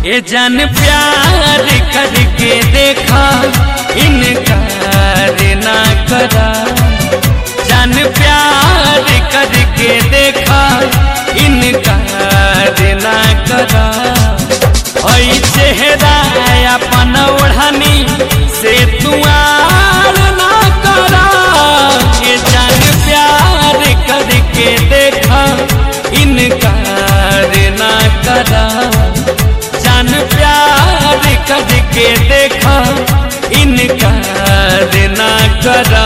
ए जान प्यार करके देखा इनकार ना करा। जान प्यार करके देखा इनकार ना करा। हई चेहरा अपन ओढ़नी से तुआर ना करा। ए जान प्यार करके देखा इनकार ना करा। जान प्यार करके देखा इनकार ना करा।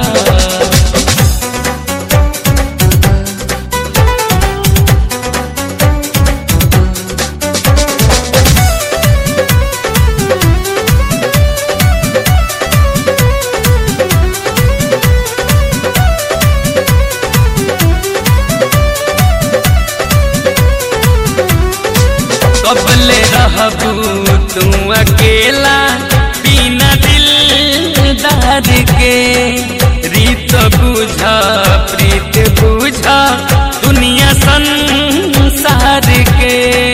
कबले रहबू तू अकेला बिना दिलदार के। रीत बुझा प्रीत बुझा दुनिया संसार के।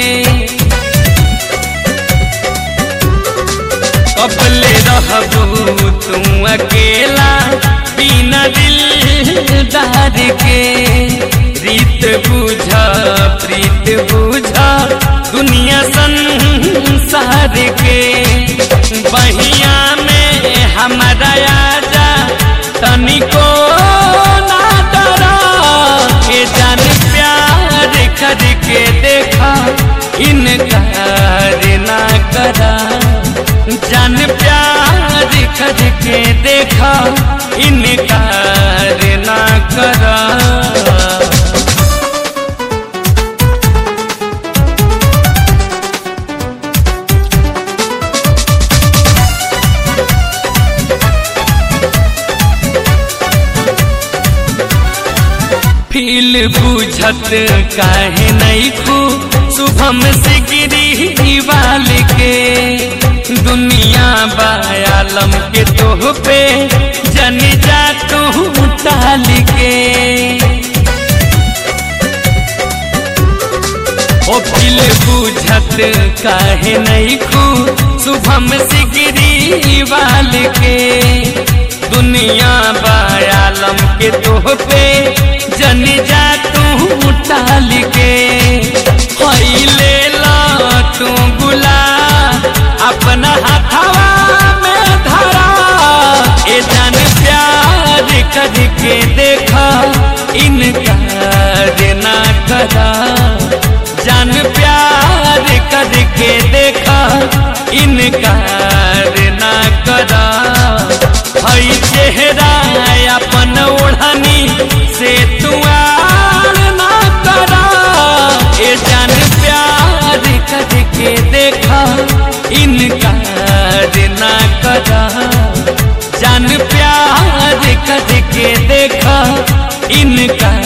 कबले रहबू तू अकेला बिना दिलदार के। रीत बुझा प्रीत बुझा दुनिया संसार के। बहिया में हमारा आजा तनिको ना डरा। ए जान प्यार करके देखा इनकार ना करा। जान प्यार करके देखा इनकार ना करा। फील बुझत काहे नहीं खू शुभम से गिरी वाल के। दुनिया बायालम के तोह पे जन जा तू टाल के। ओ फील बुझत काहे नहीं खू शुभम से गिरी वाल के। दुनिया बायालम के तोह पे जन जा तू टाल के। हई ले ला तू गुला अपना हाथवा में धरा। ए जान प्यार करके देखा इनकार ना करा। जान प्यार करके देखा इनकार ना करा। हई चेहरा अपन ओढ़नी से तुआर ना करा। ए जान प्यार करके देखा इनकार ना करा। जान प्यार करके देखा इनकार